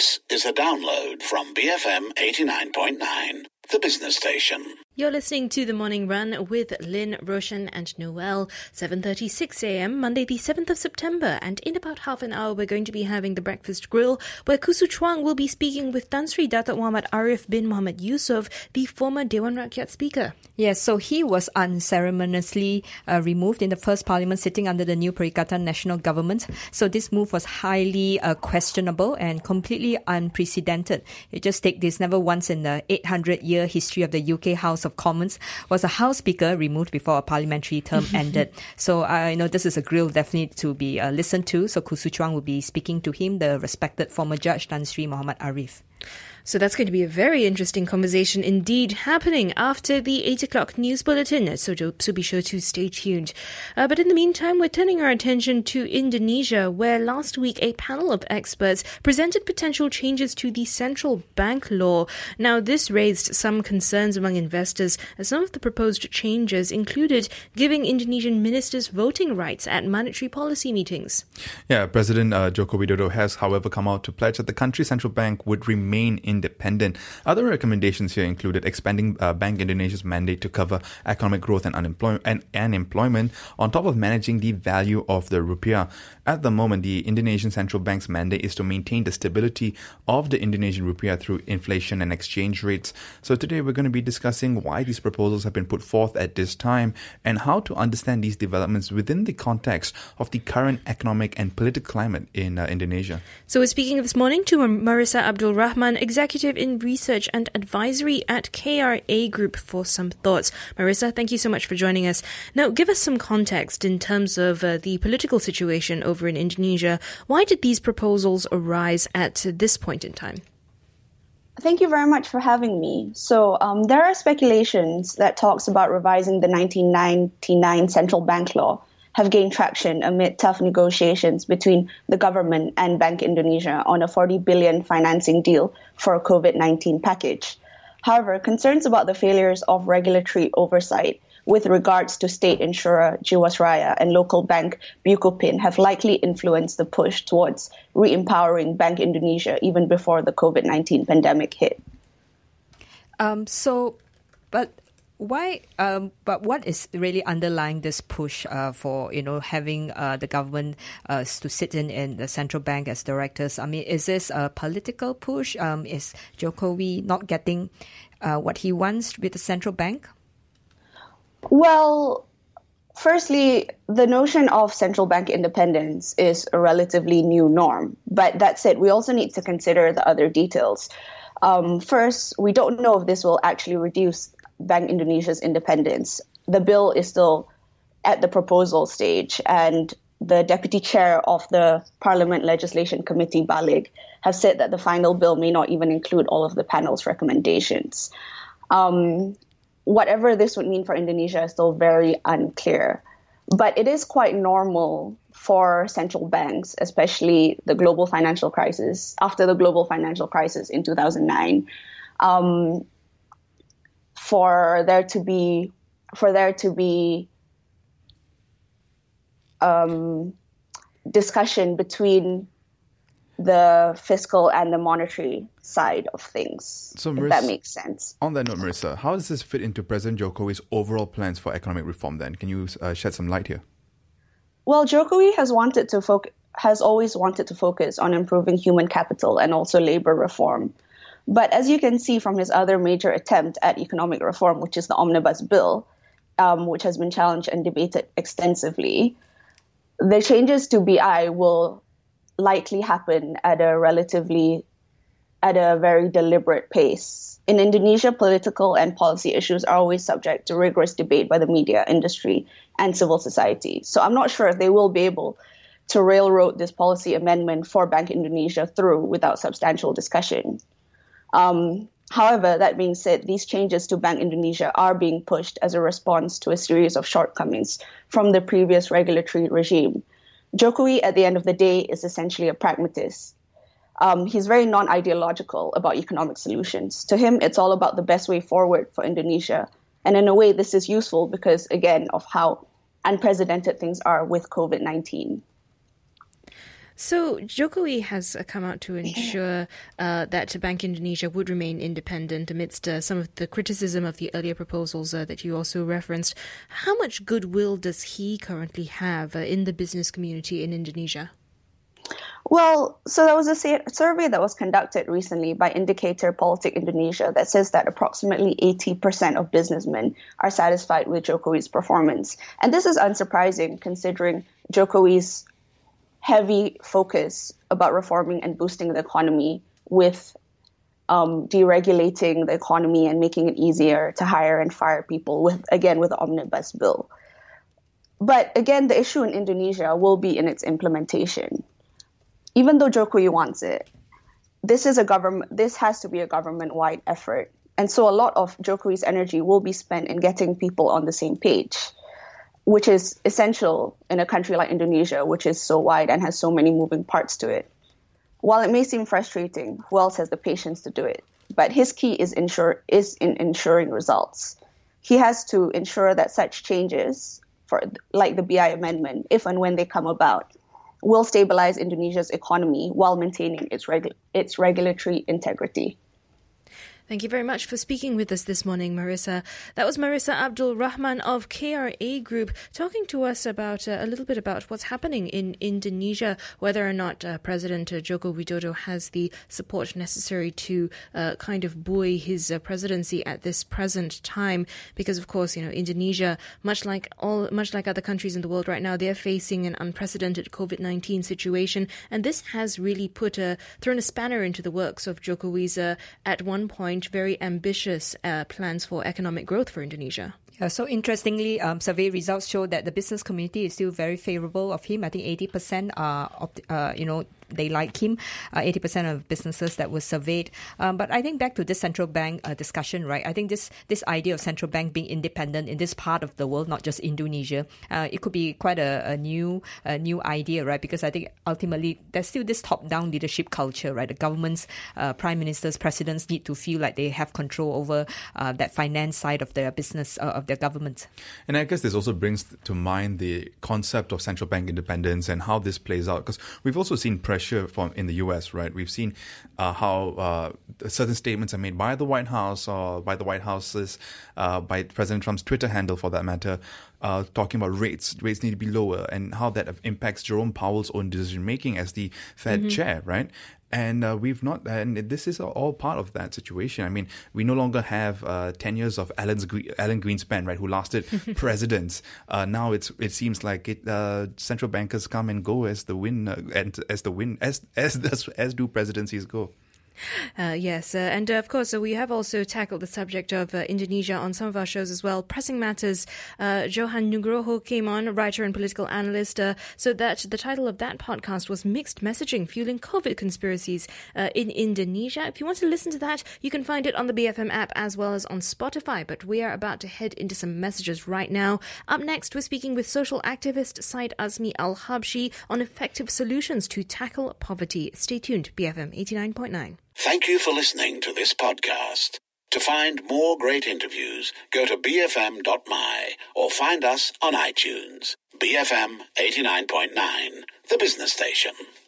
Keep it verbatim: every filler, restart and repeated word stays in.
This is a download from B F M eighty-nine point nine, the business station. You're listening to The Morning Run with Lynn, Roshan and Noel, seven thirty-six a.m, Monday the seventh of September. And in about half an hour, we're going to be having the Breakfast Grill, where Kusu Chuang will be speaking with Tan Sri Datuk Muhammad Arif bin Muhammad Yusof, the former Dewan Rakyat Speaker. Yes, so he was unceremoniously uh, removed in the first parliament sitting under the new Perikatan National Government. So this move was highly uh, questionable and completely unprecedented. You just take this, never once in the eight hundred year history of the U K House of Commons was a House Speaker removed before a parliamentary term ended. So I uh, know this is a grill definitely to be uh, listened to. So Kusu Chuang will be speaking to him, the respected former Judge Tan Sri Muhammad Arif. So that's going to be a very interesting conversation indeed happening after the eight o'clock news bulletin, so, to, so be sure to stay tuned. Uh, but in the meantime, we're turning our attention to Indonesia, where last week a panel of experts presented potential changes to the central bank law. Now, this raised some concerns among investors, as some of the proposed changes included giving Indonesian ministers voting rights at monetary policy meetings. Yeah, President uh, Joko Widodo has, however, come out to pledge that the country's central bank would remain in independent. Other recommendations here included expanding uh, Bank Indonesia's mandate to cover economic growth and unemployment, and, and employment, on top of managing the value of the rupiah. At the moment, the Indonesian Central Bank's mandate is to maintain the stability of the Indonesian rupiah through inflation and exchange rates. So today we're going to be discussing why these proposals have been put forth at this time and how to understand these developments within the context of the current economic and political climate in uh, Indonesia. So we're speaking this morning to Marissa Abdul Rahman, Executive in Research and Advisory at K R A Group, for some thoughts. Marissa, thank you so much for joining us. Now, give us some context in terms of uh, the political situation over in Indonesia. Why did these proposals arise at this point in time? Thank you very much for having me. So um, there are speculations that talks about revising the nineteen ninety-nine central bank law have gained traction amid tough negotiations between the government and Bank Indonesia on a forty billion financing deal for a COVID nineteen package. However, concerns about the failures of regulatory oversight with regards to state insurer Jiwasraya and local bank Bukopin have likely influenced the push towards re-empowering Bank Indonesia even before the COVID nineteen pandemic hit. Um, so, but... Why? Um, but what is really underlying this push uh, for you know having uh, the government uh, to sit in in the central bank as directors? I mean, is this a political push? Um, is Jokowi not getting uh, what he wants with the central bank? Well, firstly, the notion of central bank independence is a relatively new norm. But that said, we also need to consider the other details. Um, first, we don't know if this will actually reduce Bank Indonesia's independence. The bill is still at the proposal stage, and the deputy chair of the Parliament Legislation Committee, Balig, have said that the final bill may not even include all of the panel's recommendations. Um, whatever this would mean for Indonesia is still very unclear. But it is quite normal for central banks, especially the global financial crisis, after the global financial crisis in two thousand nine, um, for there to be for there to be um, discussion between the fiscal and the monetary side of things, so, if Marissa, that makes sense. On that note, Marissa, how does this fit into President Jokowi's overall plans for economic reform then? Can you uh, shed some light here? Well, Jokowi has wanted to foc- has always wanted to focus on improving human capital and also labor reform. But as you can see from his other major attempt at economic reform, which is the Omnibus Bill, um, which has been challenged and debated extensively, the changes to B I will likely happen at a relatively, at a very deliberate pace. In Indonesia, political and policy issues are always subject to rigorous debate by the media, industry, and civil society. So I'm not sure if they will be able to railroad this policy amendment for Bank Indonesia through without substantial discussion. Um, however, that being said, these changes to Bank Indonesia are being pushed as a response to a series of shortcomings from the previous regulatory regime. Jokowi, at the end of the day, is essentially a pragmatist. Um, he's very non-ideological about economic solutions. To him, it's all about the best way forward for Indonesia. And in a way, this is useful because, again, of how unprecedented things are with COVID nineteen. So Jokowi has uh, come out to ensure uh, that Bank Indonesia would remain independent amidst uh, some of the criticism of the earlier proposals uh, that you also referenced. How much goodwill does he currently have uh, in the business community in Indonesia? Well, so there was a survey that was conducted recently by Indicator Politik Indonesia that says that approximately eighty percent of businessmen are satisfied with Jokowi's performance. And this is unsurprising considering Jokowi's heavy focus about reforming and boosting the economy with um, deregulating the economy and making it easier to hire and fire people with, again, with the omnibus bill. But again, the issue in Indonesia will be in its implementation. Even though Jokowi wants it, this is a government. This has to be a government-wide effort, and so a lot of Jokowi's energy will be spent in getting people on the same page, which is essential in a country like Indonesia, which is so wide and has so many moving parts to it. While it may seem frustrating, who else has the patience to do it? But his key is ensure is in ensuring results. He has to ensure that such changes, for like the B I amendment, if and when they come about, will stabilize Indonesia's economy while maintaining its regu- its regulatory integrity. Thank you very much for speaking with us this morning, Marissa. That was Marissa Abdul Rahman of K R A Group talking to us about uh, a little bit about what's happening in Indonesia, whether or not uh, President uh, Joko Widodo has the support necessary to uh, kind of buoy his uh, presidency at this present time. Because, of course, you know, Indonesia, much like all, much like other countries in the world right now, they're facing an unprecedented COVID nineteen situation, and this has really put a thrown a spanner into the works of Jokowi's uh, at one point very ambitious uh, plans for economic growth for Indonesia. Yeah, so interestingly, um, survey results show that the business community is still very favorable of him. I think eighty percent are, uh, you know, they like him, uh, eighty percent of businesses that were surveyed. Um, but I think back to this central bank uh, discussion, right? I think this this idea of central bank being independent in this part of the world, not just Indonesia, uh, it could be quite a, a new a new idea, right? Because I think ultimately there's still this top-down leadership culture, right? The governments, uh, prime ministers, presidents need to feel like they have control over uh, that finance side of their business, uh, of their government. And I guess this also brings to mind the concept of central bank independence and how this plays out. Because we've also seen pressure from in the U S, right? We've seen uh, how uh, certain statements are made by the White House or by the White House's, uh, by President Trump's Twitter handle for that matter, uh, talking about rates. Rates need to be lower and how that impacts Jerome Powell's own decision-making as the Fed mm-hmm. chair, right? And uh, we've not, and this is all part of that situation. I mean, we no longer have uh, ten years of Alan's, Alan Greenspan, right, who lasted presidents. Uh, now it's it seems like it, uh, central bankers come and go as the wind, uh, and as the wind, as as as, as do presidencies go. Uh, yes, uh, and uh, of course, uh, we have also tackled the subject of uh, Indonesia on some of our shows as well. Pressing Matters, uh, Johan Nugroho came on, writer and political analyst, uh, so that the title of that podcast was Mixed Messaging, Fueling COVID Conspiracies uh, in Indonesia. If you want to listen to that, you can find it on the B F M app as well as on Spotify, but we are about to head into some messages right now. Up next, we're speaking with social activist Said Azmi Al-Habshi on effective solutions to tackle poverty. Stay tuned, B F M eighty-nine point nine. Thank you for listening to this podcast. To find more great interviews, go to b f m dot m y or find us on iTunes. B F M eighty-nine point nine, the business station.